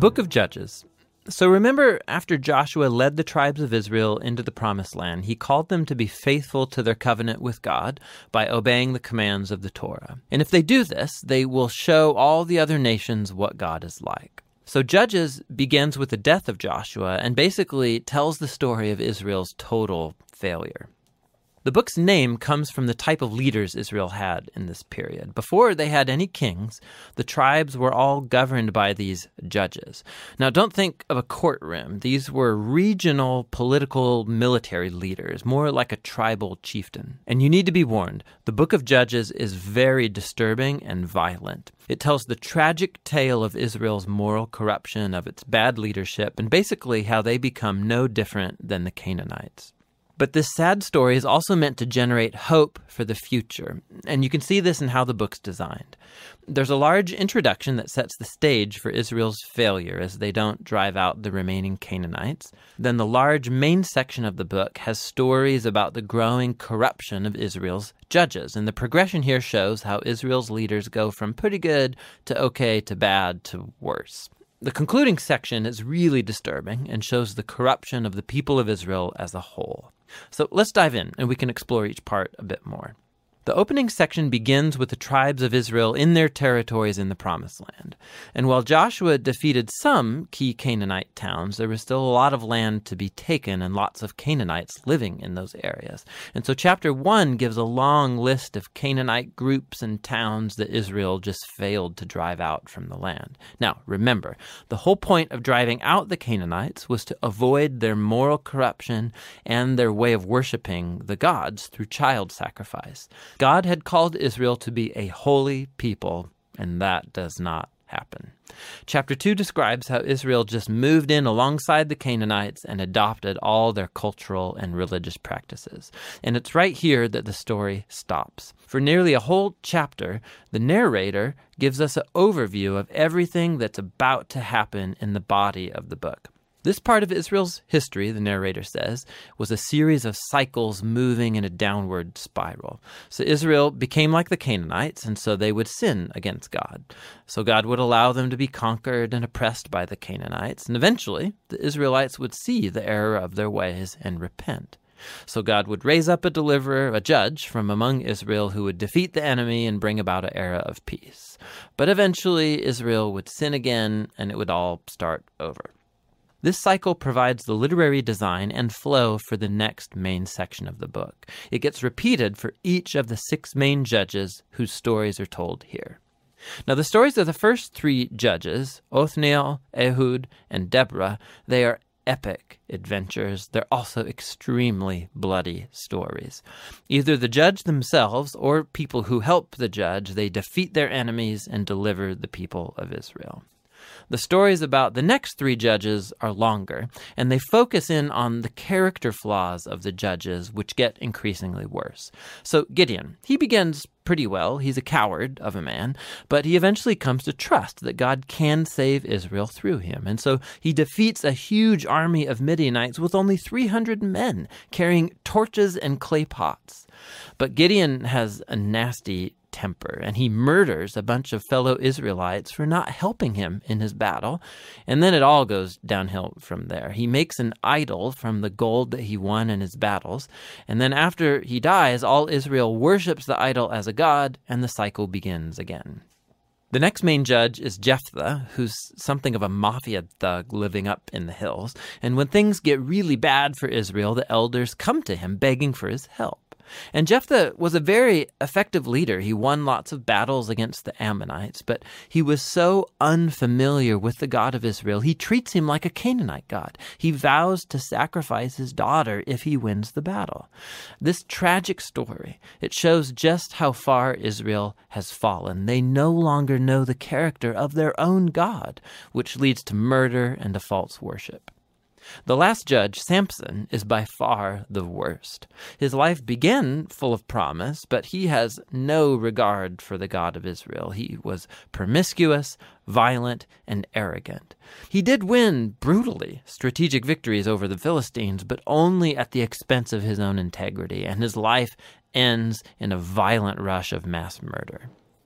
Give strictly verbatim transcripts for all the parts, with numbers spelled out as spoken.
book of Judges. So remember, after Joshua led the tribes of Israel into the promised land, he called them to be faithful to their covenant with God by obeying the commands of the Torah. And if they do this, they will show all the other nations what God is like. So Judges begins with the death of Joshua and basically tells the story of Israel's total failure. The book's name comes from the type of leaders Israel had in this period. Before they had any kings, the tribes were all governed by these judges. Now, don't think of a courtroom. These were regional, political, military leaders, more like a tribal chieftain. And you need to be warned, the book of Judges is very disturbing and violent. It tells the tragic tale of Israel's moral corruption, of its bad leadership, and basically how they become no different than the Canaanites. But this sad story is also meant to generate hope for the future, and you can see this in how the book's designed. There's a large introduction that sets the stage for Israel's failure as they don't drive out the remaining Canaanites. Then the large main section of the book has stories about the growing corruption of Israel's judges, and the progression here shows how Israel's leaders go from pretty good to okay to bad to worse. The concluding section is really disturbing and shows the corruption of the people of Israel as a whole. So let's dive in, and we can explore each part a bit more. The opening section begins with the tribes of Israel in their territories in the Promised Land. And while Joshua defeated some key Canaanite towns, there was still a lot of land to be taken and lots of Canaanites living in those areas. And so chapter one gives a long list of Canaanite groups and towns that Israel just failed to drive out from the land. Now, remember, the whole point of driving out the Canaanites was to avoid their moral corruption and their way of worshiping the gods through child sacrifice. God had called Israel to be a holy people, and that does not happen. Chapter two describes how Israel just moved in alongside the Canaanites and adopted all their cultural and religious practices. And it's right here that the story stops. For nearly a whole chapter, the narrator gives us an overview of everything that's about to happen in the body of the book. This part of Israel's history, the narrator says, was a series of cycles moving in a downward spiral. So Israel became like the Canaanites, and so they would sin against God. So God would allow them to be conquered and oppressed by the Canaanites, and eventually the Israelites would see the error of their ways and repent. So God would raise up a deliverer, a judge from among Israel who would defeat the enemy and bring about an era of peace. But eventually Israel would sin again, and it would all start over. This cycle provides the literary design and flow for the next main section of the book. It gets repeated for each of the six main judges whose stories are told here. Now, the stories of the first three judges, Othniel, Ehud, and Deborah, they are epic adventures. They're also extremely bloody stories. Either the judge themselves or people who help the judge, they defeat their enemies and deliver the people of Israel. The stories about the next three judges are longer, and they focus in on the character flaws of the judges, which get increasingly worse. So Gideon, he begins pretty well. He's a coward of a man, but he eventually comes to trust that God can save Israel through him. And so he defeats a huge army of Midianites with only three hundred men carrying torches and clay pots. But Gideon has a nasty temper, and he murders a bunch of fellow Israelites for not helping him in his battle. And then it all goes downhill from there. He makes an idol from the gold that he won in his battles. And then after he dies, all Israel worships the idol as a god, and the cycle begins again. The next main judge is Jephthah, who's something of a mafia thug living up in the hills. And when things get really bad for Israel, the elders come to him begging for his help. And Jephthah was a very effective leader. He won lots of battles against the Ammonites, but he was so unfamiliar with the God of Israel, he treats him like a Canaanite god. He vows to sacrifice his daughter if he wins the battle. This tragic story, it shows just how far Israel has fallen. They no longer know the character of their own God, which leads to murder and to false worship. The last judge, Samson, is by far the worst. His life began full of promise, but he has no regard for the God of Israel. He was promiscuous, violent, and arrogant. He did win brutally strategic victories over the Philistines, but only at the expense of his own integrity, and his life ends in a violent rush of mass murder.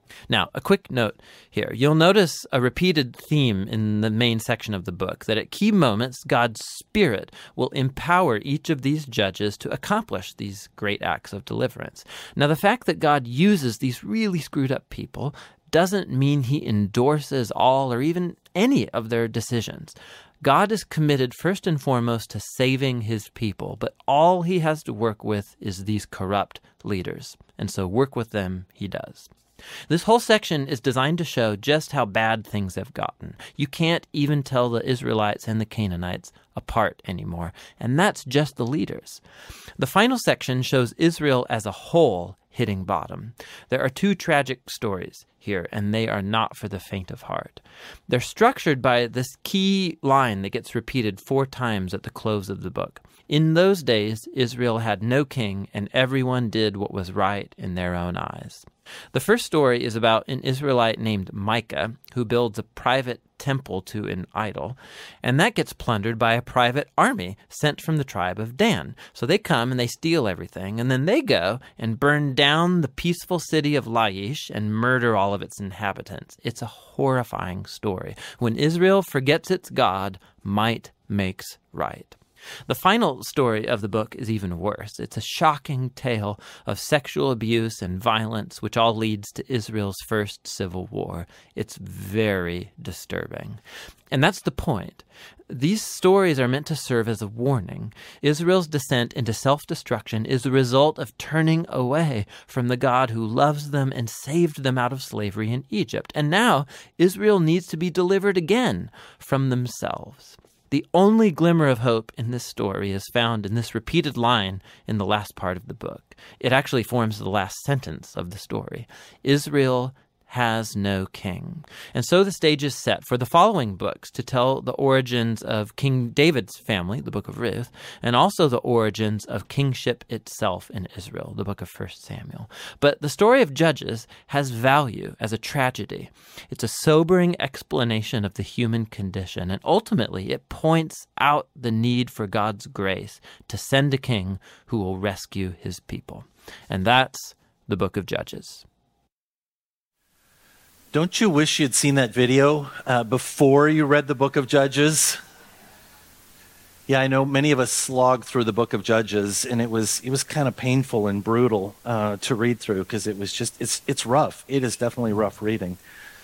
Now, a quick note here. You'll notice a repeated theme in the main section of the book, that at key moments, God's Spirit will empower each of these judges to accomplish these great acts of deliverance. Now, the fact that God uses these really screwed up people doesn't mean he endorses all or even any of their decisions. God is committed first and foremost to saving his people, but all he has to work with is these corrupt leaders. And so work with them he does. This whole section is designed to show just how bad things have gotten. You can't even tell the Israelites and the Canaanites apart anymore, and that's just the leaders. The final section shows Israel as a whole hitting bottom. There are two tragic stories here, and they are not for the faint of heart. They're structured by this key line that gets repeated four times at the close of the book. In those days, Israel had no king, and everyone did what was right in their own eyes. The first story is about an Israelite named Micah who builds a private temple to an idol, and that gets plundered by a private army sent from the tribe of Dan. So they come and they steal everything, and then they go and burn down the peaceful city of Laish and murder all of its inhabitants. It's a horrifying story. When Israel forgets its God, might makes right. The final story of the book is even worse. It's a shocking tale of sexual abuse and violence, which all leads to Israel's first civil war. It's very disturbing. And that's the point. These stories are meant to serve as a warning. Israel's descent into self-destruction is the result of turning away from the God who loves them and saved them out of slavery in Egypt. And now Israel needs to be delivered again from themselves. The only glimmer of hope in this story is found in this repeated line in the last part of the book. It actually forms the last sentence of the story. Israel has no king. And so the stage is set for the following books to tell the origins of King David's family, the book of Ruth, and also the origins of kingship itself in Israel, the book of First Samuel. But the story of Judges has value as a tragedy. It's a sobering explanation of the human condition, and ultimately it points out the need for God's grace to send a king who will rescue his people. And that's the book of Judges. Don't you wish you'd seen that video uh, before you read the book of Judges? Yeah, I know many of us slogged through the book of Judges, and it was it was kind of painful and brutal uh, to read through because it was just it's it's rough. It is definitely rough reading.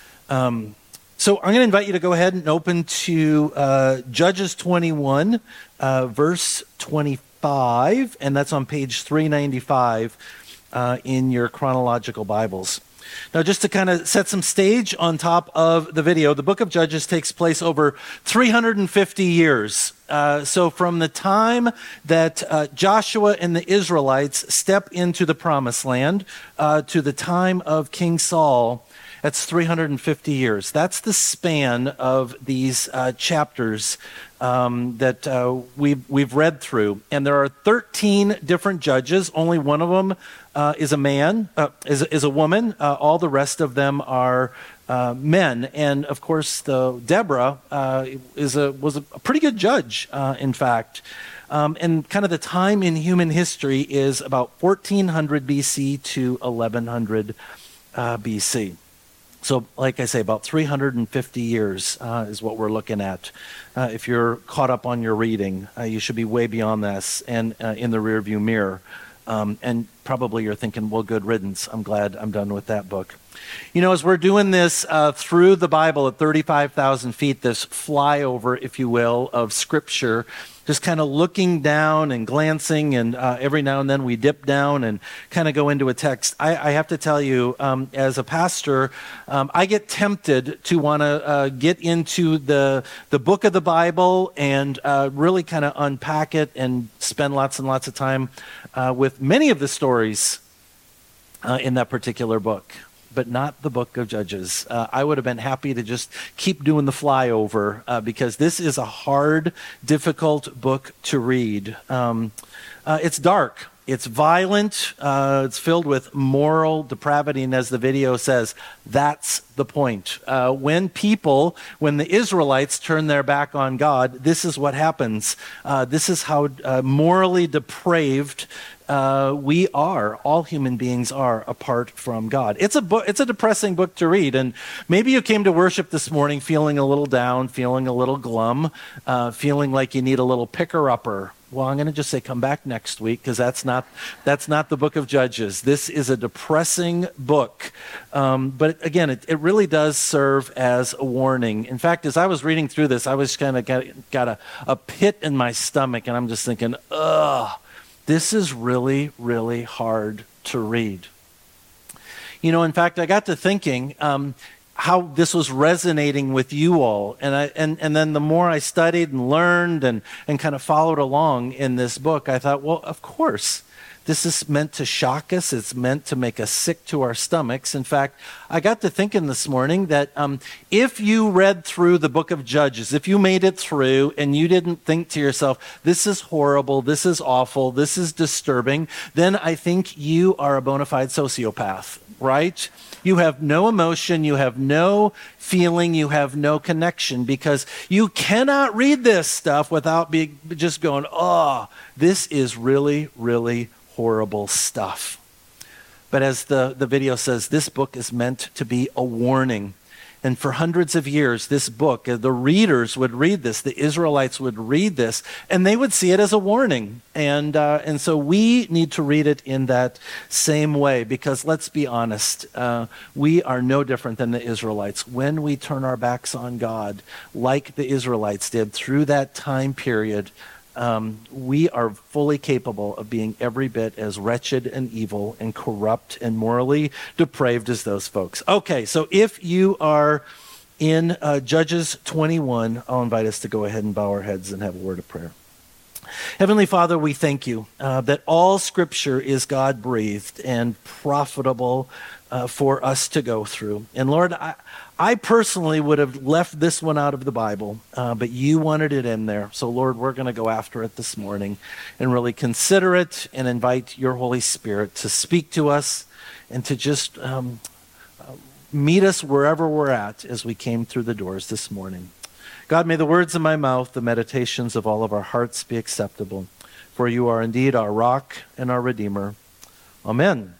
Um, so I'm going to invite you to go ahead and open to uh, Judges twenty-one, uh, verse twenty-five, and that's on page three ninety-five uh, in your chronological Bibles. Now, just to kind of set some stage on top of the video, the book of Judges takes place over three hundred fifty years. Uh, so from the time that uh, Joshua and the Israelites step into the promised land uh, to the time of King Saul, that's three hundred fifty years. That's the span of these uh, chapters um, that uh, we've, we've read through. And there are thirteen different judges. Only one of them uh, is a man, uh, is, is a woman. Uh, all the rest of them are uh, men. And of course, the Deborah uh, is a was a pretty good judge, uh, in fact. Um, and kind of the time in human history is about fourteen hundred B C to eleven hundred uh, B C. So, like I say, about three hundred fifty years uh, is what we're looking at. Uh, if you're caught up on your reading, uh, you should be way beyond this and uh, in the rearview mirror. Um, and probably you're thinking, well, good riddance. I'm glad I'm done with that book. You know, as we're doing this uh, through the Bible at thirty-five thousand feet, this flyover, if you will, of Scripture, just kind of looking down and glancing, and uh, every now and then we dip down and kind of go into a text. I, I have to tell you, um, as a pastor, um, I get tempted to want to uh, get into the the book of the Bible and uh, really kind of unpack it and spend lots and lots of time uh, with many of the stories uh, in that particular book, but not the book of Judges. Uh, I would have been happy to just keep doing the flyover uh, because this is a hard, difficult book to read. Um, uh, it's dark. It's violent. Uh, it's filled with moral depravity. And as the video says, that's the point. Uh, when people, when the Israelites turn their back on God, this is what happens. Uh, this is how uh, morally depraved uh, we are. All human beings are apart from God. It's a book. It's a depressing book to read. And maybe you came to worship this morning feeling a little down, feeling a little glum, uh, feeling like you need a little picker-upper. Well, I'm going to just say come back next week because that's not that's not the book of Judges. This is a depressing book. Um, but again, it, it really does serve as a warning. In fact, as I was reading through this, I was kind of got, got a, a pit in my stomach, and I'm just thinking, ugh, this is really, really hard to read. You know, in fact, I got to thinking, um, how this was resonating with you all. And I and, and then the more I studied and learned and, and kind of followed along in this book, I thought, well, of course, this is meant to shock us. It's meant to make us sick to our stomachs. In fact, I got to thinking this morning that um, if you read through the book of Judges, if you made it through and you didn't think to yourself, this is horrible, this is awful, this is disturbing, then I think you are a bona fide sociopath, right? You have no emotion, you have no feeling, you have no connection, because you cannot read this stuff without being just going, oh, this is really, really horrible stuff. But as the, the video says, this book is meant to be a warning. And for hundreds of years, this book, the readers would read this, the Israelites would read this, and they would see it as a warning. And uh, and so we need to read it in that same way, because let's be honest, uh, we are no different than the Israelites. When we turn our backs on God, like the Israelites did through that time period, Um, we are fully capable of being every bit as wretched and evil and corrupt and morally depraved as those folks. Okay, so if you are in uh, Judges twenty-one, I'll invite us to go ahead and bow our heads and have a word of prayer. Heavenly Father, we thank you uh, that all Scripture is God-breathed and profitable uh, for us to go through. And Lord, I, I personally would have left this one out of the Bible, uh, but you wanted it in there. So Lord, we're going to go after it this morning and really consider it and invite your Holy Spirit to speak to us and to just um, uh, meet us wherever we're at as we came through the doors this morning. God, may the words of my mouth, the meditations of all of our hearts be acceptable, for you are indeed our rock and our Redeemer. Amen.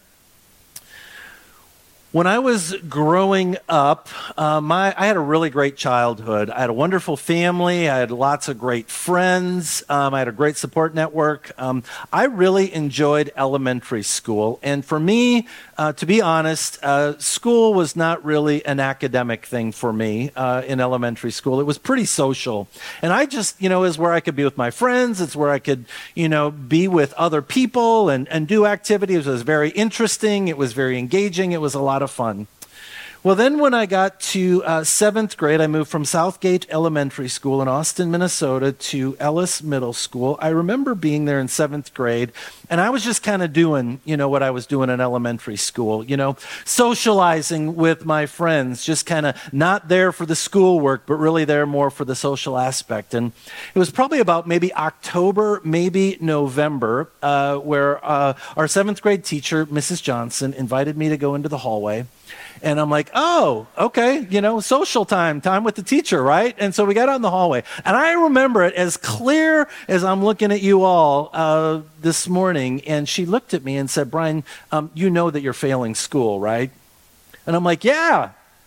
When I was growing up, uh, my, I had a really great childhood. I had a wonderful family. I had lots of great friends. Um, I had a great support network. Um, I really enjoyed elementary school. And for me, uh, to be honest, uh, school was not really an academic thing for me uh, in elementary school. It was pretty social. And I just, you know, is where I could be with my friends. It's where I could, you know, be with other people and, and do activities. It was very interesting. It was very engaging. It was a lot of fun. Well, then when I got to uh, seventh grade, I moved from Southgate Elementary School in Austin, Minnesota to Ellis Middle School. I remember being there in seventh grade, and I was just kind of doing, you know, what I was doing in elementary school, you know, socializing with my friends, just kind of not there for the schoolwork, but really there more for the social aspect. And it was probably about maybe October, maybe November, uh, where uh, our seventh grade teacher, Missus Johnson, invited me to go into the hallway. And I'm like, oh, okay, you know, social time, time with the teacher, right? And so we got out in the hallway. And I remember it as clear as I'm looking at you all uh, this morning. And she looked at me and said, Brian, um, you know that you're failing school, right? And I'm like, yeah.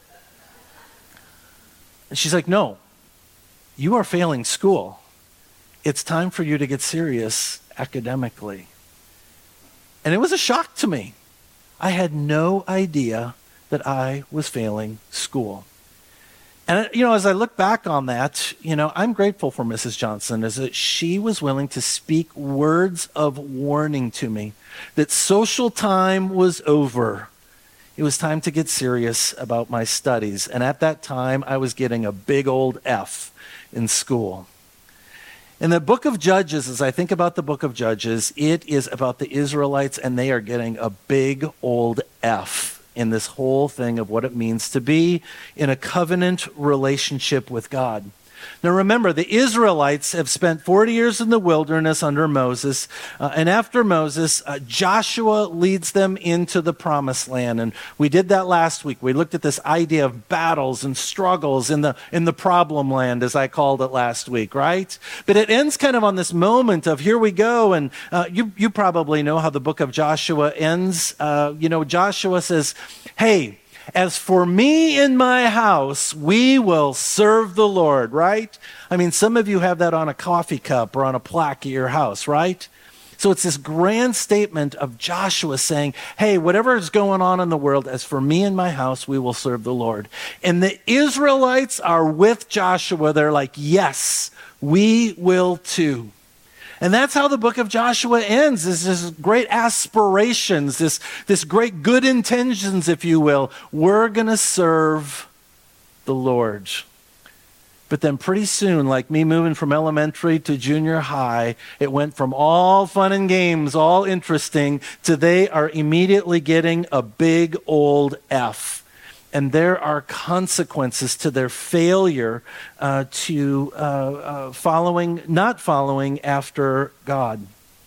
And she's like, no, you are failing school. It's time for you to get serious academically. And it was a shock to me. I had no idea that I was failing school. And, you know, as I look back on that, you know, I'm grateful for Missus Johnson, as that she was willing to speak words of warning to me that social time was over. It was time to get serious about my studies. And at that time, I was getting a big old F in school. In the book of Judges, as I think about the book of Judges, it is about the Israelites, and they are getting a big old F in this whole thing of what it means to be in a covenant relationship with God. Now remember, the Israelites have spent forty years in the wilderness under Moses, uh, and after Moses, uh, Joshua leads them into the promised land. And we did that last week. We looked at this idea of battles and struggles in the in the problem land, as I called it last week, right? But it ends kind of on this moment of here we go, and uh, you, you probably know how the book of Joshua ends. Uh, you know, Joshua says, hey, as for me and my house, we will serve the Lord, right? I mean, some of you have that on a coffee cup or on a plaque at your house, right? So it's this grand statement of Joshua saying, hey, whatever is going on in the world, as for me and my house, we will serve the Lord. And the Israelites are with Joshua. They're like, yes, we will too. And that's how the book of Joshua ends, is this great aspirations, this, this great good intentions, if you will. We're going to serve the Lord. But then pretty soon, like me moving from elementary to junior high, it went from all fun and games, all interesting, to they are immediately getting a big old F. And there are consequences to their failure uh, to uh, uh, following, not following after God.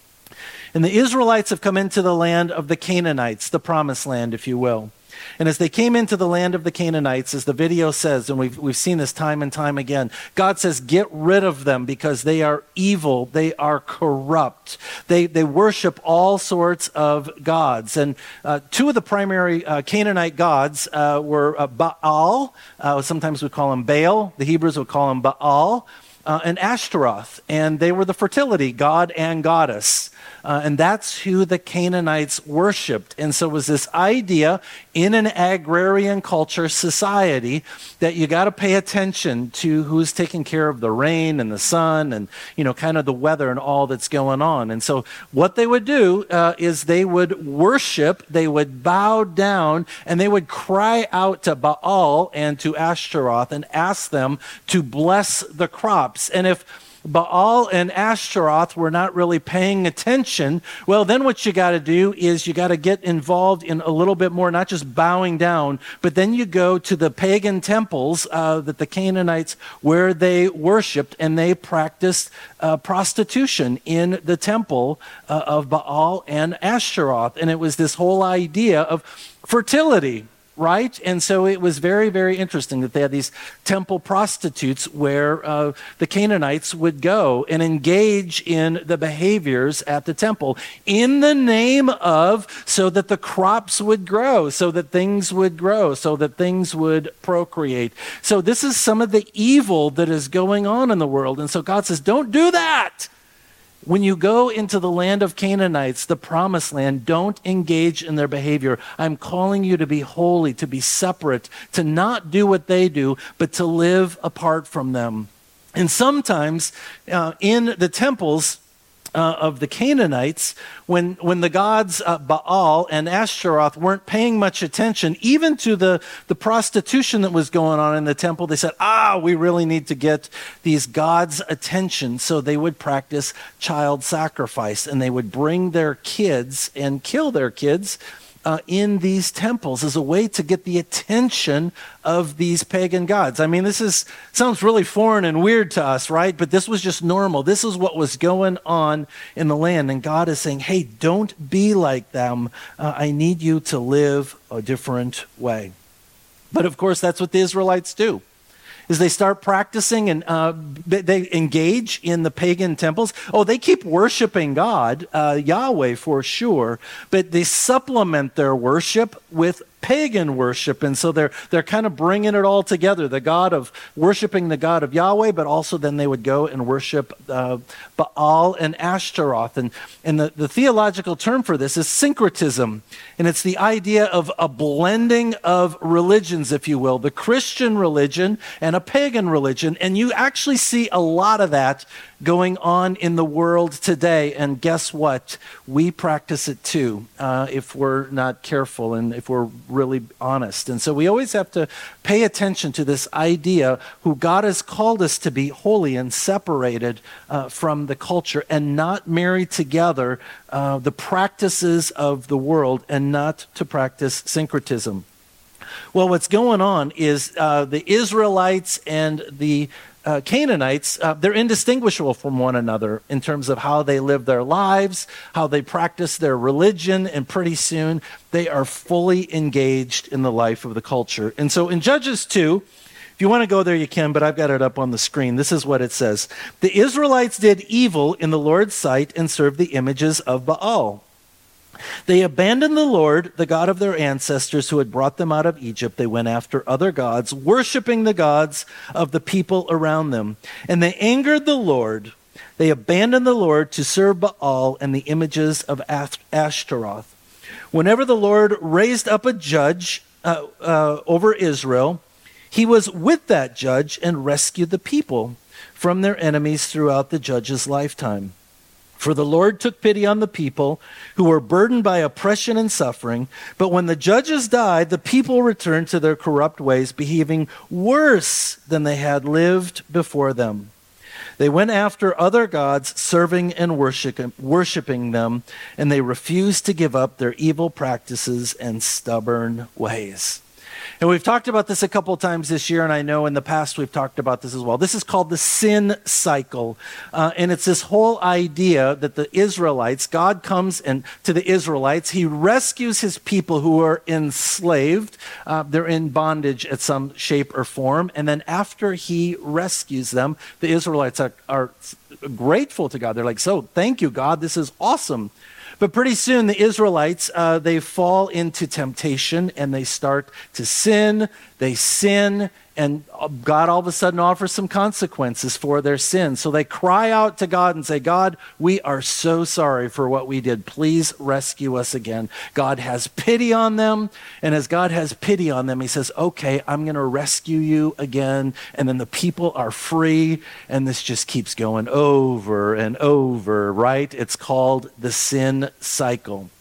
And the Israelites have come into the land of the Canaanites, the promised land, if you will. And as they came into the land of the Canaanites, as the video says, and we've, we've seen this time and time again, God says, get rid of them because they are evil, they are corrupt, they, they worship all sorts of gods. And uh, two of the primary uh, Canaanite gods uh, were uh, Baal, uh, sometimes we call him Baal, the Hebrews would call him Baal, uh, and Ashtaroth, and they were the fertility god and goddess. Uh, and that's who the Canaanites worshipped. And so it was this idea in an agrarian culture society that you got to pay attention to who's taking care of the rain and the sun and, you know, kind of the weather and all that's going on. And so what they would do uh, is they would worship, they would bow down, and they would cry out to Baal and to Ashtaroth and ask them to bless the crops. And if Baal and Ashtaroth were not really paying attention, well, then what you got to do is you got to get involved in a little bit more, not just bowing down, but then you go to the pagan temples uh, that the Canaanites, where they worshipped, and they practiced uh, prostitution in the temple uh, of Baal and Ashtaroth. And it was this whole idea of fertility, right? And so it was very, very interesting that they had these temple prostitutes where uh, the Canaanites would go and engage in the behaviors at the temple in the name of, so that the crops would grow, so that things would grow, so that things would procreate. So this is some of the evil that is going on in the world. And so God says, don't do that. When you go into the land of Canaanites, the promised land, don't engage in their behavior. I'm calling you to be holy, to be separate, to not do what they do, but to live apart from them. And sometimes uh, in the temples uh, of the Canaanites, when, when the gods uh, Baal and Ashtaroth weren't paying much attention, even to the, the prostitution that was going on in the temple, they said, ah, we really need to get these gods' attention. So they would practice child sacrifice, and they would bring their kids and kill their kids Uh, in these temples as a way to get the attention of these pagan gods. I mean, this is sounds really foreign and weird to us, right? But this was just normal. This is what was going on in the land. And God is saying, hey, don't be like them. Uh, I need you to live a different way. But of course, that's what the Israelites do. Is they start practicing and uh, they engage in the pagan temples. Oh, they keep worshiping God, uh, Yahweh for sure, but they supplement their worship with pagan worship. And so they're they're kind of bringing it all together, the God of worshiping the God of Yahweh, but also then they would go and worship uh, Baal and Ashtaroth. And, and the, the theological term for this is syncretism. And it's the idea of a blending of religions, if you will, the Christian religion and a pagan religion. And you actually see a lot of that going on in the world today. And guess what? We practice it too, uh, if we're not careful and if we're really honest. And so we always have to pay attention to this idea who God has called us to be holy and separated uh, from the culture and not marry together uh, the practices of the world and not to practice syncretism. Well, what's going on is uh, the Israelites and the uh, Canaanites, uh, they're indistinguishable from one another in terms of how they live their lives, how they practice their religion, and pretty soon they are fully engaged in the life of the culture. And so in Judges two, if you want to go there, you can, but I've got it up on the screen. This is what it says. The Israelites did evil in the Lord's sight and served the images of Baal. They abandoned the Lord, the God of their ancestors who had brought them out of Egypt. They went after other gods, worshiping the gods of the people around them. And they angered the Lord. They abandoned the Lord to serve Baal and the images of Ashtaroth. Whenever the Lord raised up a judge uh, uh, over Israel, he was with that judge and rescued the people from their enemies throughout the judge's lifetime. For the Lord took pity on the people who were burdened by oppression and suffering. But when the judges died, the people returned to their corrupt ways, behaving worse than they had lived before them. They went after other gods, serving and worshiping them, and they refused to give up their evil practices and stubborn ways. And we've talked about this a couple of times this year, and I know in the past we've talked about this as well. This is called the sin cycle. Uh, and it's this whole idea that the Israelites, God comes and to the Israelites, he rescues his people who are enslaved. Uh, they're in bondage at some shape or form. And then after he rescues them, the Israelites are, are grateful to God. They're like, so thank you, God, this is awesome. But pretty soon the Israelites, uh, they fall into temptation and they start to sin. They sin, and God all of a sudden offers some consequences for their sin. So they cry out to God and say, God, we are so sorry for what we did. Please rescue us again. God has pity on them. And as God has pity on them, he says, okay, I'm going to rescue you again. And then the people are free. And this just keeps going over and over, right? It's called the sin cycle.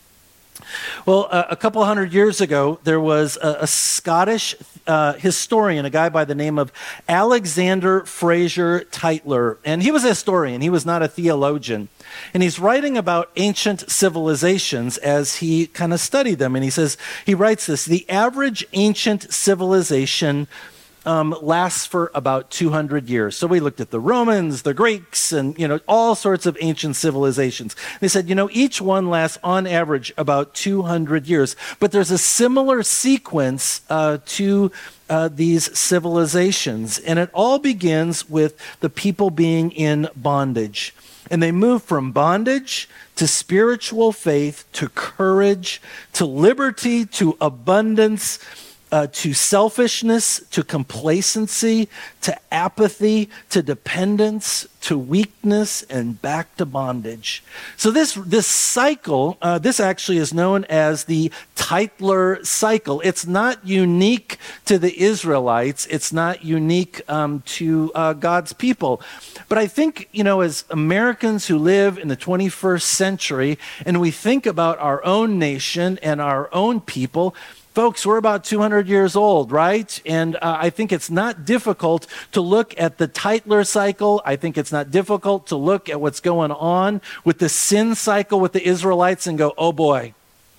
Well, uh, a couple hundred years ago, there was a, a Scottish uh, historian, a guy by the name of Alexander Fraser Tytler. And he was a historian. He was not a theologian. And he's writing about ancient civilizations as he kind of studied them. And he says, he writes this, the average ancient civilization Um, lasts for about two hundred years. So we looked at the Romans, the Greeks, and, you know, all sorts of ancient civilizations. They said, you know, each one lasts on average about two hundred years. But there's a similar sequence uh, to uh, these civilizations. And it all begins with the people being in bondage. And they move from bondage to spiritual faith, to courage, to liberty, to abundance, Uh, to selfishness, to complacency, to apathy, to dependence, to weakness, and back to bondage. So this this cycle, uh, this actually is known as the Tytler cycle. It's not unique to the Israelites. It's not unique um, to uh, God's people. But I think, you know, as Americans who live in the twenty-first century, and we think about our own nation and our own people, folks, we're about two hundred years old, right? And uh, I think it's not difficult to look at the Tytler cycle. I think it's not difficult to look at what's going on with the sin cycle with the Israelites and go, oh boy,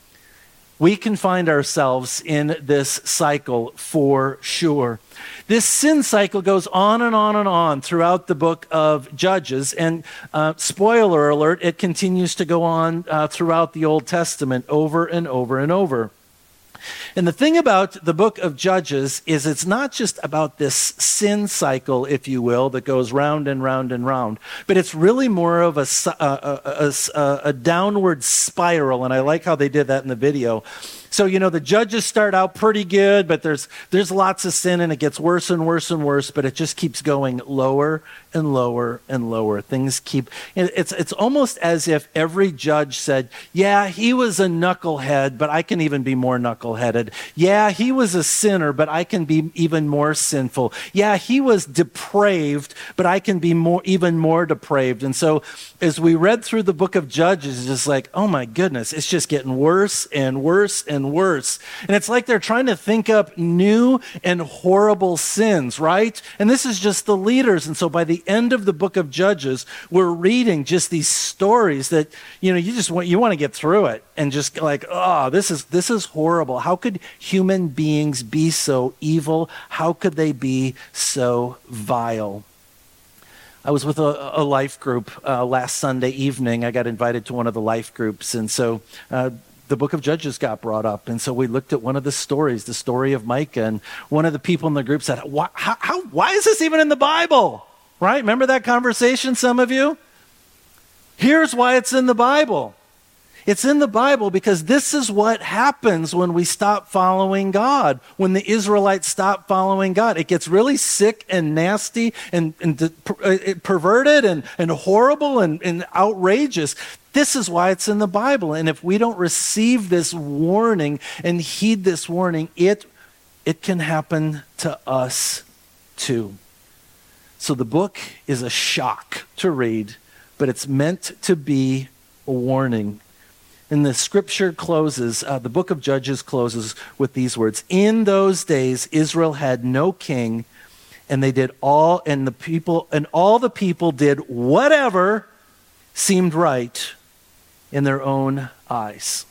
we can find ourselves in this cycle for sure. This sin cycle goes on and on and on throughout the book of Judges. And uh, spoiler alert, it continues to go on uh, throughout the Old Testament over and over and over. And the thing about the book of Judges is it's not just about this sin cycle, if you will, that goes round and round and round, but it's really more of a, a, a, a, a downward spiral. And I like how they did that in the video. So, you know, the judges start out pretty good, but there's there's lots of sin and it gets worse and worse and worse, but it just keeps going lower and lower and lower. Things keep, it's it's almost as if every judge said, yeah, he was a knucklehead, but I can even be more knuckleheaded. Yeah, he was a sinner, but I can be even more sinful. Yeah, he was depraved, but I can be more even more depraved. And so as we read through the book of Judges, it's just like, oh my goodness, it's just getting worse and worse and and worse. And it's like they're trying to think up new and horrible sins, right? And this is just the leaders. And so by the end of the book of Judges, we're reading just these stories that, you know, you just want, you want to get through it and just like, oh, this is, this is horrible. How could human beings be so evil? How could they be so vile? I was with a, a life group uh, last Sunday evening. I got invited to one of the life groups. And so uh, the book of Judges got brought up. And so we looked at one of the stories, the story of Micah. And one of the people in the group said, why, how, how, why is this even in the Bible? Right? Remember that conversation, some of you? Here's why it's in the Bible. It's in the Bible because this is what happens when we stop following God, when the Israelites stop following God. It gets really sick and nasty and, and uh, perverted and, and horrible and, and outrageous. This is why it's in the Bible. And if we don't receive this warning and heed this warning, it, it can happen to us too. So the book is a shock to read, but it's meant to be a warning. And the scripture closes, uh, the book of Judges closes with these words. In those days, Israel had no king, and they did all, and the people, and all the people did whatever seemed right in their own eyes.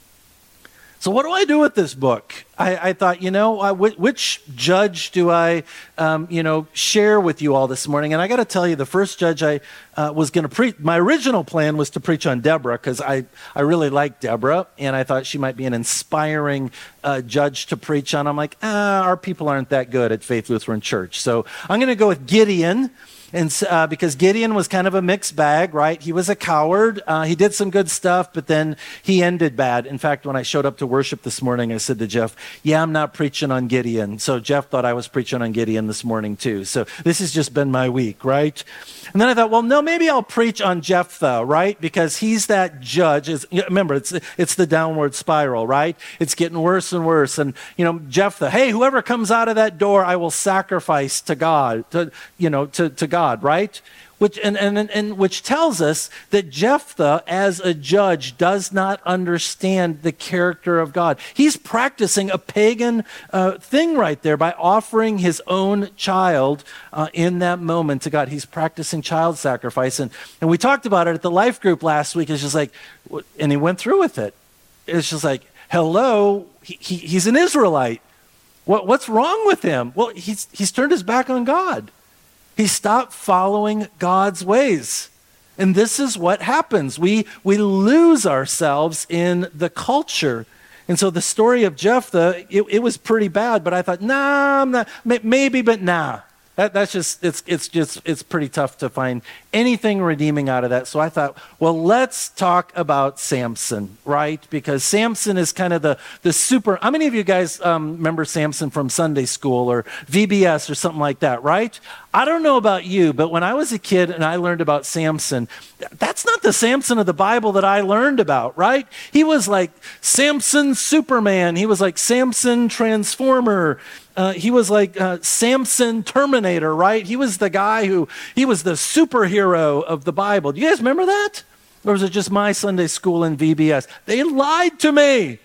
So what do I do with this book? I, I thought, you know, uh, which, which judge do I, um, you know, share with you all this morning? And I got to tell you, the first judge I uh, was going to preach, my original plan was to preach on Deborah because I, I really like Deborah, and I thought she might be an inspiring uh, judge to preach on. I'm like, ah, our people aren't that good at Faith Lutheran Church. So I'm going to go with Gideon. And uh, because Gideon was kind of a mixed bag, right? He was a coward. Uh, he did some good stuff, but then he ended bad. In fact, when I showed up to worship this morning, I said to Jeff, yeah, I'm not preaching on Gideon. So Jeff thought I was preaching on Gideon this morning too. So this has just been my week, right? And then I thought, well, no, maybe I'll preach on Jephthah, right? Because he's that judge. It's, remember, it's it's the downward spiral, right? It's getting worse and worse. And, you know, Jephthah, hey, whoever comes out of that door, I will sacrifice to God, to, you know, to, to God, right? Which and, and, and which tells us that Jephthah, as a judge, does not understand the character of God. He's practicing a pagan uh, thing right there by offering his own child uh, in that moment to God. He's practicing child sacrifice. And, and we talked about it at the life group last week. It's just like, and he went through with it. It's just like, hello, he, he, he's an Israelite. What, what's wrong with him? Well, he's he's turned his back on God. He stopped following God's ways. And this is what happens. We, we lose ourselves in the culture. And so the story of Jephthah, it, it was pretty bad, but I thought, nah, I'm not, maybe, but nah. That, that's just, it's, it's just, it's pretty tough to find anything redeeming out of that. So I thought, well, let's talk about Samson, right? Because Samson is kind of the, the super, how many of you guys um, remember Samson from Sunday school or V B S or something like that, right? I don't know about you, but when I was a kid and I learned about Samson, that's not the Samson of the Bible that I learned about, right? He was like Samson Superman. He was like Samson Transformer. Uh, he was like uh, Samson Terminator, right? He was the guy who, he was the superhero of the Bible. Do you guys remember that? Or was it just my Sunday school and V B S? They lied to me.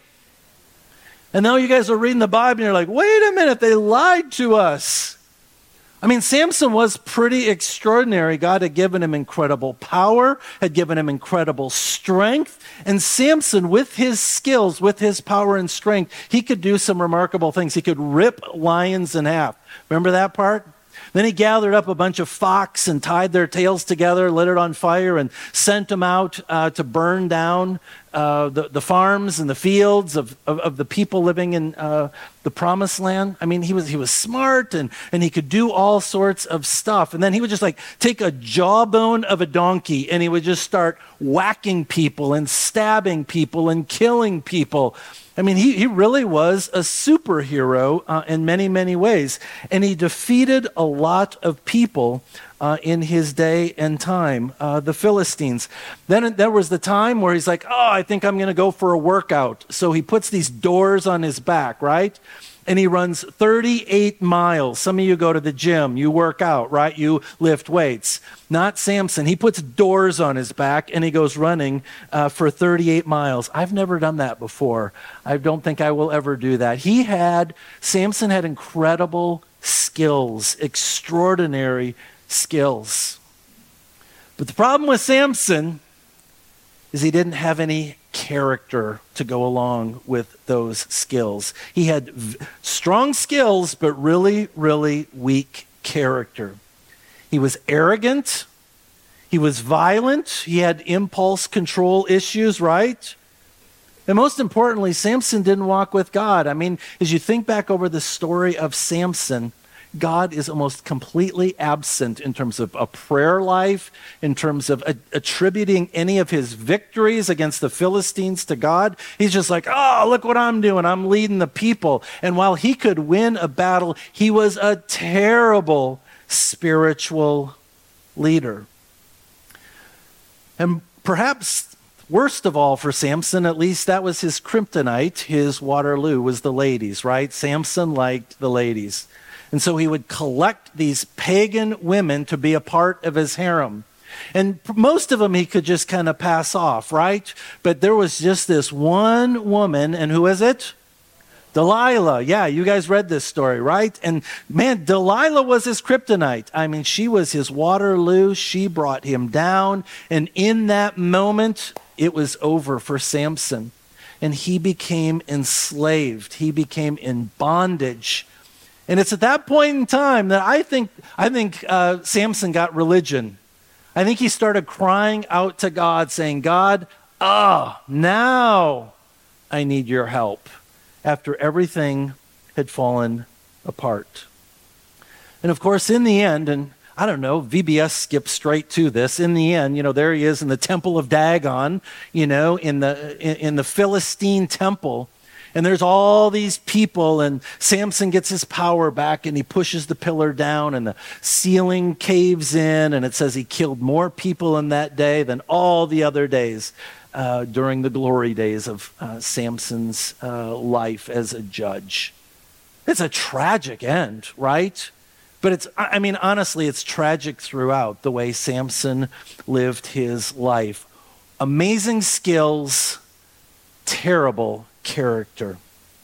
And now you guys are reading the Bible and you're like, wait a minute, they lied to us. I mean, Samson was pretty extraordinary. God had given him incredible power, had given him incredible strength. And Samson, with his skills, with his power and strength, he could do some remarkable things. He could rip lions in half. Remember that part? Then he gathered up a bunch of fox and tied their tails together, lit it on fire, and sent them out uh, to burn down uh, the, the farms and the fields of, of, of the people living in uh, the promised land. I mean, he was he was smart, and, and he could do all sorts of stuff. And then he would just like take a jawbone of a donkey, and he would just start whacking people and stabbing people and killing people. I mean, he, he really was a superhero uh, in many, many ways. And he defeated a lot of people uh, in his day and time, uh, the Philistines. Then there was the time where he's like, oh, I think I'm going to go for a workout. So he puts these doors on his back, right? and he runs thirty-eight miles. Some of you go to the gym, you work out, right? You lift weights. Not Samson. He puts doors on his back and he goes running uh, for thirty-eight miles. I've never done that before. I don't think I will ever do that. He had, Samson had incredible skills, extraordinary skills. But the problem with Samson is he didn't have any character to go along with those skills. He had v- strong skills, but really, really weak character. He was arrogant. He was violent. He had impulse control issues, right? And most importantly, Samson didn't walk with God. I mean, as you think back over the story of Samson, God is almost completely absent in terms of a prayer life, in terms of a- attributing any of his victories against the Philistines to God. He's just like, oh, look what I'm doing. I'm leading the people. And while he could win a battle, he was a terrible spiritual leader. And perhaps worst of all for Samson, at least that was his kryptonite, his Waterloo, was the ladies, right? Samson liked the ladies. And so he would collect these pagan women to be a part of his harem. And most of them he could just kind of pass off, right? But there was just this one woman, and who is it? Delilah. Yeah, you guys read this story, right? And man, Delilah was his kryptonite. I mean, she was his Waterloo. She brought him down. And in that moment, it was over for Samson. And he became enslaved. He became in bondage. And it's at that point in time that I think I think uh, Samson got religion. I think he started crying out to God, saying, God, ah, now I need your help, after everything had fallen apart. And of course, in the end, and I don't know, V B S skipped straight to this. In the end, you know, there he is in the temple of Dagon, you know, in the in, in the Philistine temple. And there's all these people, and Samson gets his power back, and he pushes the pillar down, and the ceiling caves in, and it says he killed more people in that day than all the other days uh, during the glory days of uh, Samson's uh, life as a judge. It's a tragic end, right? But it's, I mean, honestly, it's tragic throughout the way Samson lived his life. Amazing skills, terrible character.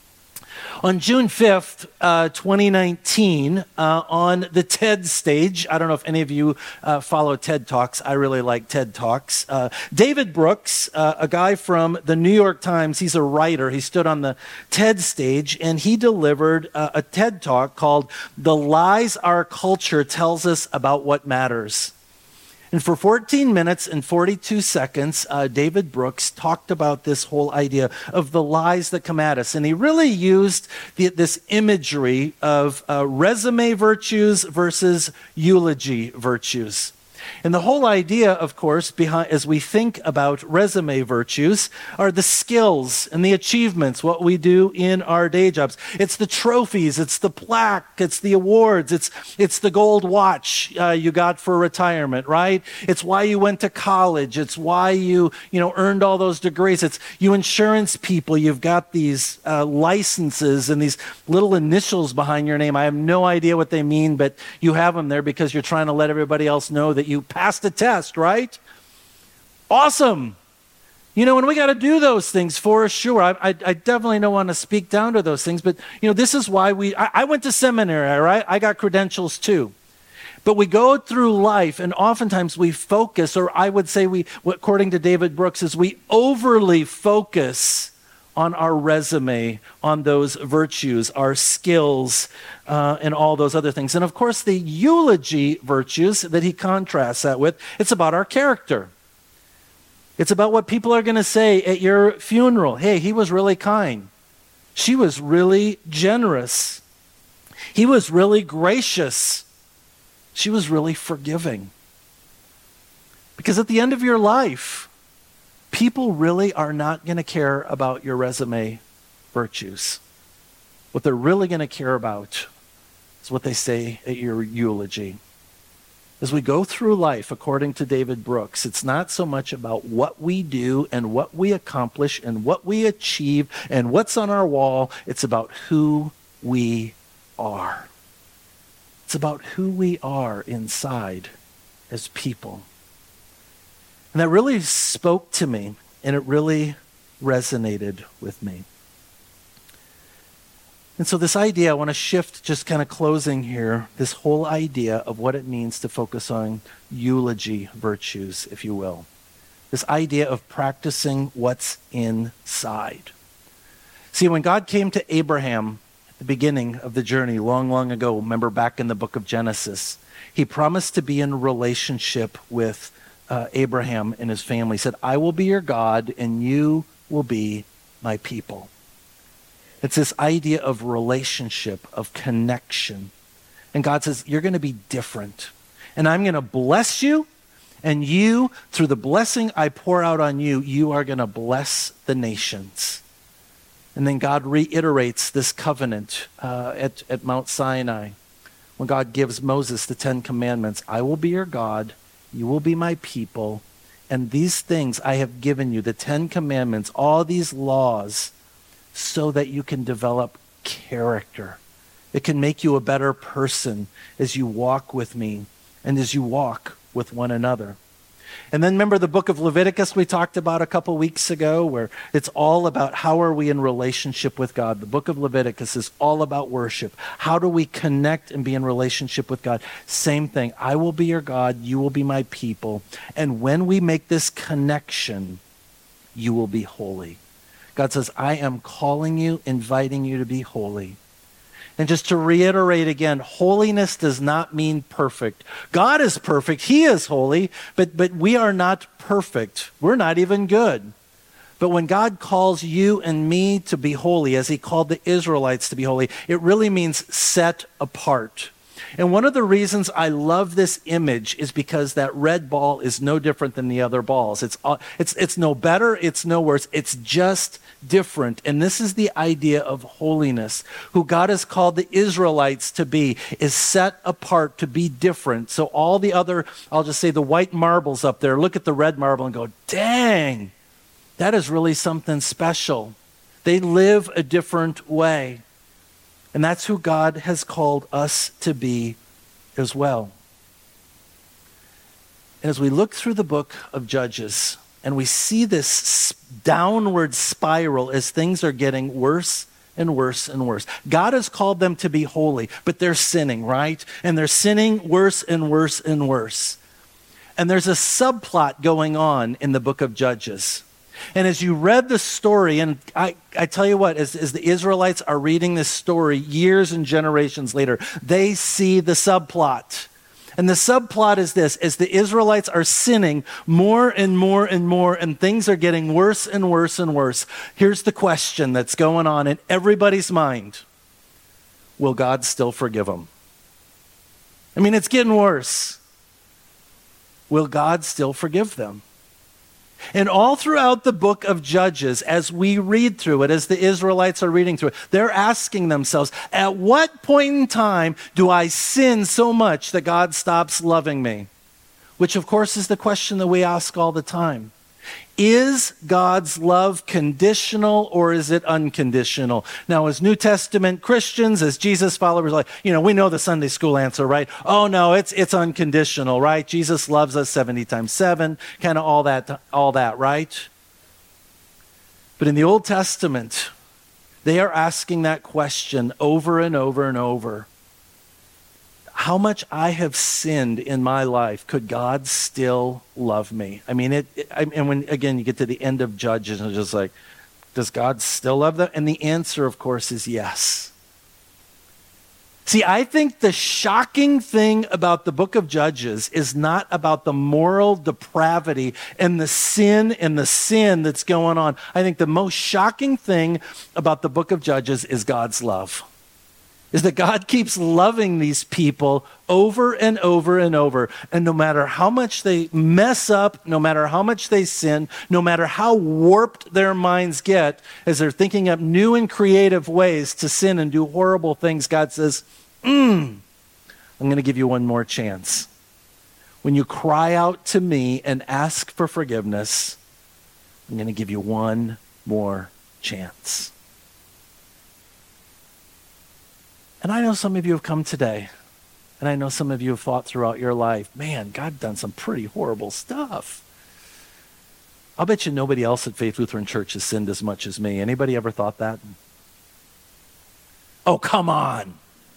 On June fifth, uh, twenty nineteen, uh, on the TED stage, I don't know if any of you uh, follow TED Talks. I really like TED Talks. Uh, David Brooks, uh, a guy from the New York Times, he's a writer. He stood on the TED stage and he delivered uh, a TED Talk called The Lies Our Culture Tells Us About What Matters. And for fourteen minutes and forty-two seconds, uh, David Brooks talked about this whole idea of the lies that come at us. And he really used the, this imagery of uh, resume virtues versus eulogy virtues. And the whole idea, of course, behind, as we think about resume virtues, are the skills and the achievements, what we do in our day jobs. It's the trophies, it's the plaque, it's the awards, it's it's the gold watch uh, you got for retirement, right? It's why you went to college, it's why you you know earned all those degrees. It's you insurance people, you've got these uh, licenses and these little initials behind your name. I have no idea what they mean, but you have them there because you're trying to let everybody else know that you passed a test, right? Awesome. You know, and we got to do those things for sure. I, I, I definitely don't want to speak down to those things, but, you know, this is why we, I, I went to seminary, all right? I got credentials too. But we go through life, and oftentimes we focus, or I would say we, according to David Brooks, is we overly focus on our resume, on those virtues, our skills, uh, and all those other things. And of course, the eulogy virtues that he contrasts that with, it's about our character. It's about what people are going to say at your funeral. Hey, he was really kind. She was really generous. He was really gracious. She was really forgiving. Because at the end of your life, people really are not going to care about your resume virtues. What they're really going to care about is what they say at your eulogy. As we go through life, according to David Brooks, it's not so much about what we do and what we accomplish and what we achieve and what's on our wall. It's about who we are. It's about who we are inside as people. And that really spoke to me, and it really resonated with me. And so this idea, I want to shift, just kind of closing here, this whole idea of what it means to focus on eulogy virtues, if you will. This idea of practicing what's inside. See, when God came to Abraham at the beginning of the journey, long, long ago, remember back in the book of Genesis, he promised to be in a relationship with uh, Abraham and his family. He said, I will be your God and you will be my people. It's this idea of relationship, of connection. And God says, you're going to be different. And I'm going to bless you. And you, through the blessing I pour out on you, you are going to bless the nations. And then God reiterates this covenant uh, at, at Mount Sinai. When God gives Moses the Ten Commandments, I will be your God, you will be my people. And these things I have given you, the Ten Commandments, all these laws, so that you can develop character. It can make you a better person as you walk with me and as you walk with one another. And then remember the book of Leviticus we talked about a couple weeks ago, where it's all about how are we in relationship with God. The book of Leviticus is all about worship. How do we connect and be in relationship with God? Same thing. I will be your God, you will be my people. And when we make this connection, you will be holy. God says, I am calling you, inviting you to be holy. And just to reiterate again, holiness does not mean perfect. God is perfect. He is holy, but, but we are not perfect. We're not even good. But when God calls you and me to be holy, as he called the Israelites to be holy, it really means set apart. And one of the reasons I love this image is because that red ball is no different than the other balls. It's, it's, it's no better, it's no worse. It's just different. And this is the idea of holiness. Who God has called the Israelites to be is set apart to be different. So all the other, I'll just say the white marbles up there, look at the red marble and go, dang, that is really something special. They live a different way. And that's who God has called us to be as well. And as we look through the book of Judges, and we see this downward spiral as things are getting worse and worse and worse. God has called them to be holy, but they're sinning, right? And they're sinning worse and worse and worse. And there's a subplot going on in the book of Judges. And as you read the story, and I, I tell you what, as, as the Israelites are reading this story years and generations later, they see the subplot. And the subplot is this: as the Israelites are sinning more and more and more, and things are getting worse and worse and worse, here's the question that's going on in everybody's mind. Will God still forgive them? I mean, it's getting worse. Will God still forgive them? And all throughout the book of Judges, as we read through it, as the Israelites are reading through it, they're asking themselves, at what point in time do I sin so much that God stops loving me? Which, of course, is the question that we ask all the time. Is God's love conditional or is it unconditional? Now, as New Testament Christians, as Jesus followers, like, you know, we know the Sunday school answer, right? Oh, no, it's it's unconditional, right? Jesus loves us seventy times seven, kind of all that, all that, right? But in the Old Testament, they are asking that question over and over and over. How much I have sinned in my life, could God still love me? I mean, it, it I, and when, again, you get to the end of Judges, and it's just like, does God still love them? And the answer, of course, is yes. See, I think the shocking thing about the book of Judges is not about the moral depravity and the sin and the sin that's going on. I think the most shocking thing about the book of Judges is God's love. Is that God keeps loving these people over and over and over. And no matter how much they mess up, no matter how much they sin, no matter how warped their minds get, as they're thinking up new and creative ways to sin and do horrible things, God says, mm, I'm going to give you one more chance. When you cry out to me and ask for forgiveness, I'm going to give you one more chance. And I know some of you have come today, and I know some of you have thought throughout your life, man, God done some pretty horrible stuff. I'll bet you nobody else at Faith Lutheran Church has sinned as much as me. Anybody ever thought that? Oh, come on.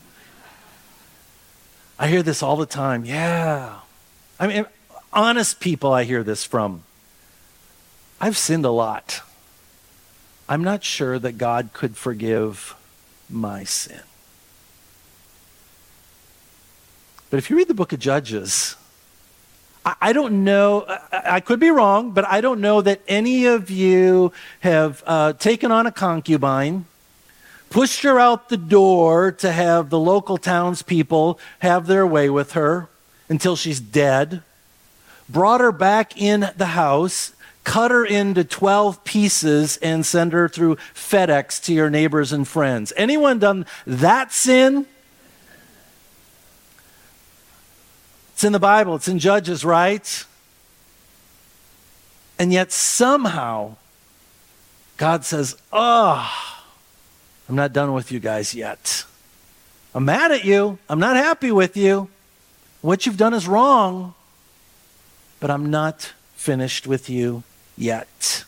I hear this all the time. Yeah. I mean, honest people I hear this from. I've sinned a lot. I'm not sure that God could forgive my sin. But if you read the book of Judges, I, I don't know, I, I could be wrong, but I don't know that any of you have uh, taken on a concubine, pushed her out the door to have the local townspeople have their way with her until she's dead, brought her back in the house, cut her into twelve pieces, and send her through FedEx to your neighbors and friends. Anyone done that sin? It's in the Bible. It's in Judges, right? And yet somehow God says, oh, I'm not done with you guys yet. I'm mad at you. I'm not happy with you. What you've done is wrong, but I'm not finished with you yet.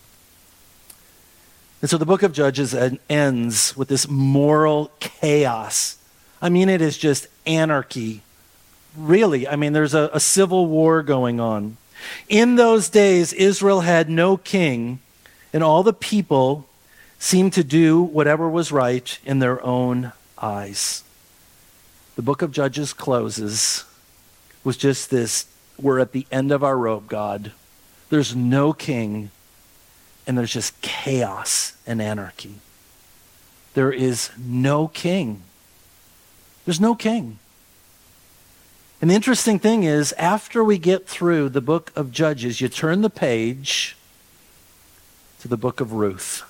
And so the book of Judges ends with this moral chaos. I mean, it is just anarchy. Really, I mean, there's a, a civil war going on. In those days, Israel had no king, and all the people seemed to do whatever was right in their own eyes. The book of Judges closes with just this, we're at the end of our rope, God. There's no king, and there's just chaos and anarchy. There is no king. There's no king. And the interesting thing is, after we get through the book of Judges, you turn the page to the book of Ruth.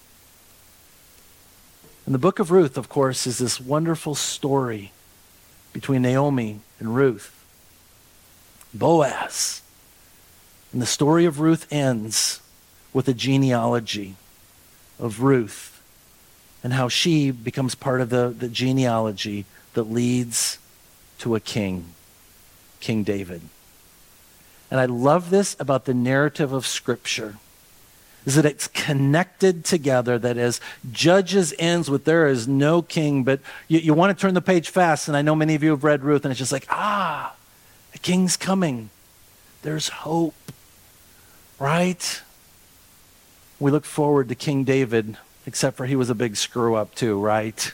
And the book of Ruth, of course, is this wonderful story between Naomi and Ruth, Boaz. And the story of Ruth ends with a genealogy of Ruth and how she becomes part of the, the genealogy that leads to a king, King David. And I love this about the narrative of Scripture, is that it's connected together, that as Judges ends with there is no king, but you, you want to turn the page fast, and I know many of you have read Ruth, and it's just like, ah, the king's coming. There's hope, right? We look forward to King David, except for he was a big screw-up too, right?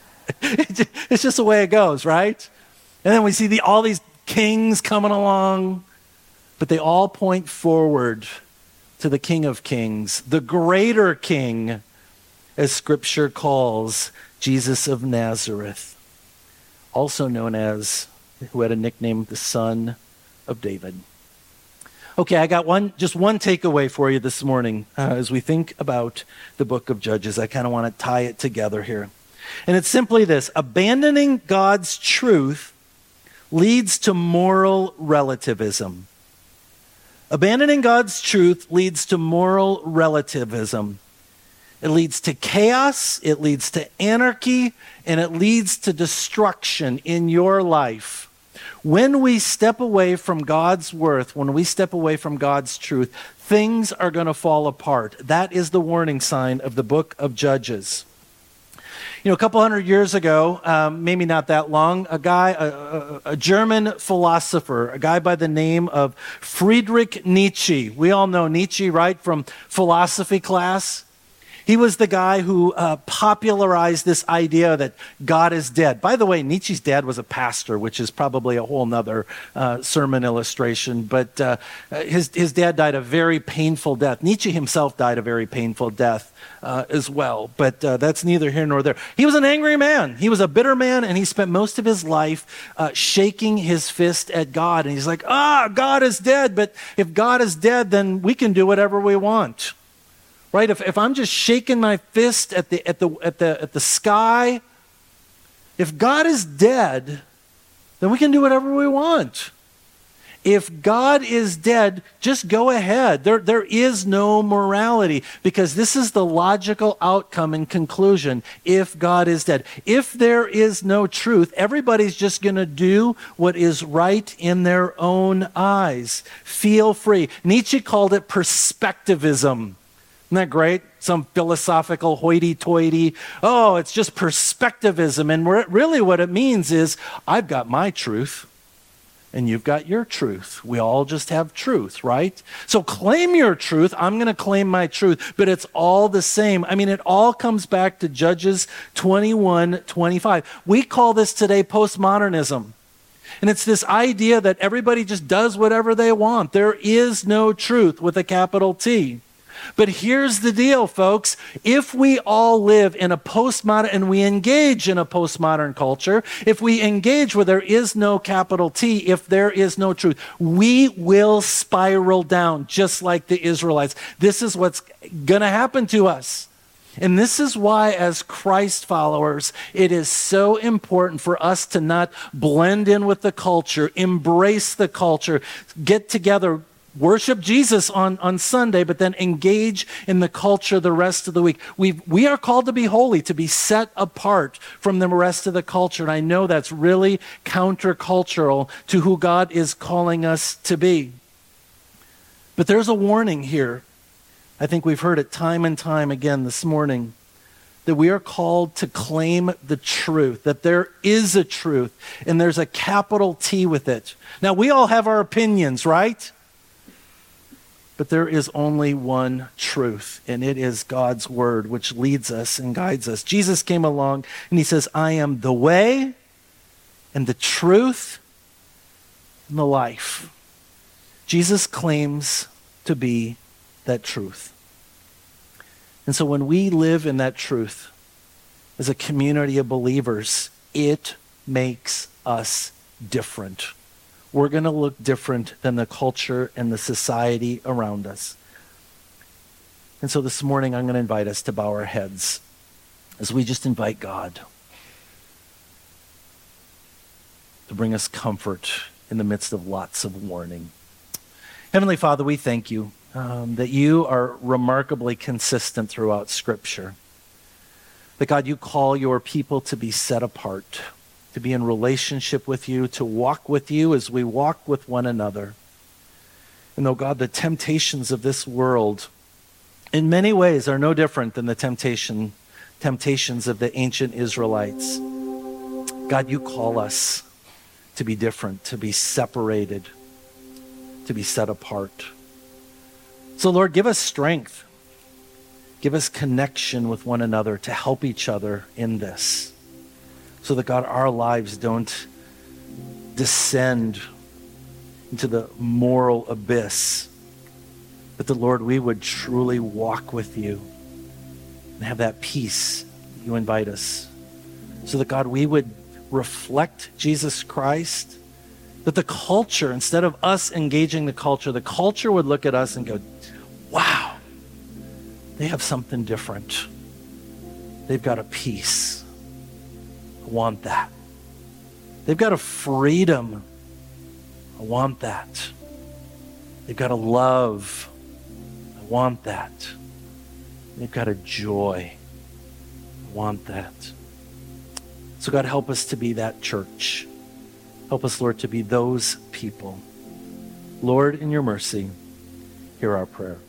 It's just the way it goes, right? And then we see the, all these kings coming along, but they all point forward to the King of Kings, the greater king, as Scripture calls Jesus of Nazareth, also known as, who had a nickname, the Son of David. Okay, I got one, just one takeaway for you this morning uh, as we think about the book of Judges. I kind of want to tie it together here. And it's simply this: abandoning God's truth leads to moral relativism. Abandoning God's truth leads to moral relativism. It leads to chaos, it leads to anarchy, and it leads to destruction in your life. When we step away from God's worth, when we step away from God's truth, things are going to fall apart. That is the warning sign of the book of Judges. You know, a couple hundred years ago, um, maybe not that long, a guy, a, a, a German philosopher, a guy by the name of Friedrich Nietzsche. We all know Nietzsche, right, from philosophy class. He was the guy who uh, popularized this idea that God is dead. By the way, Nietzsche's dad was a pastor, which is probably a whole nother uh, sermon illustration. But uh, his, his dad died a very painful death. Nietzsche himself died a very painful death uh, as well. But uh, that's neither here nor there. He was an angry man. He was a bitter man, and he spent most of his life uh, shaking his fist at God. And he's like, ah, God is dead. But if God is dead, then we can do whatever we want. Right? If, if I'm just shaking my fist at the, at, the, at, the, at the sky, if God is dead, then we can do whatever we want. If God is dead, just go ahead. There, there is no morality, because this is the logical outcome and conclusion if God is dead. If there is no truth, everybody's just going to do what is right in their own eyes. Feel free. Nietzsche called it perspectivism. Isn't that great? Some philosophical hoity-toity. Oh, it's just perspectivism. And really what it means is, I've got my truth and you've got your truth. We all just have truth, right? So claim your truth. I'm going to claim my truth, but it's all the same. I mean, it all comes back to Judges twenty-one twenty-five. We call this today postmodernism. And it's this idea that everybody just does whatever they want. There is no truth with a capital T. But here's the deal, folks. If we all live in a postmodern, and we engage in a postmodern culture, if we engage where there is no capital T, if there is no truth, we will spiral down just like the Israelites. This is what's going to happen to us. And this is why, as Christ followers, it is so important for us to not blend in with the culture, embrace the culture, get together, worship Jesus on, on Sunday, but then engage in the culture the rest of the week. We we are called to be holy, to be set apart from the rest of the culture. And I know that's really countercultural to who God is calling us to be. But there's a warning here. I think we've heard it time and time again this morning, that we are called to claim the truth, that there is a truth, and there's a capital T with it. Now, we all have our opinions, right? But there is only one truth, and it is God's word, which leads us and guides us. Jesus came along and he says, I am the way and the truth and the life. Jesus claims to be that truth. And so when we live in that truth as a community of believers, it makes us different. We're going to look different than the culture and the society around us. And so this morning, I'm going to invite us to bow our heads as we just invite God to bring us comfort in the midst of lots of warning. Heavenly Father, we thank you um, that you are remarkably consistent throughout Scripture. That God, you call your people to be set apart, to be in relationship with you, to walk with you as we walk with one another. And though, God, the temptations of this world in many ways are no different than the temptation, temptations of the ancient Israelites, God, you call us to be different, to be separated, to be set apart. So, Lord, give us strength. Give us connection with one another to help each other in this, so that, God, our lives don't descend into the moral abyss, but that, Lord, we would truly walk with you and have that peace you invite us, so that, God, we would reflect Jesus Christ, that the culture, instead of us engaging the culture, the culture would look at us and go, wow, they have something different. They've got a peace. I want that. They've got a freedom. I want that. They've got a love. I want that. They've got a joy. I want that. So God, help us to be that church. Help us, Lord, to be those people. Lord, in your mercy, hear our prayer.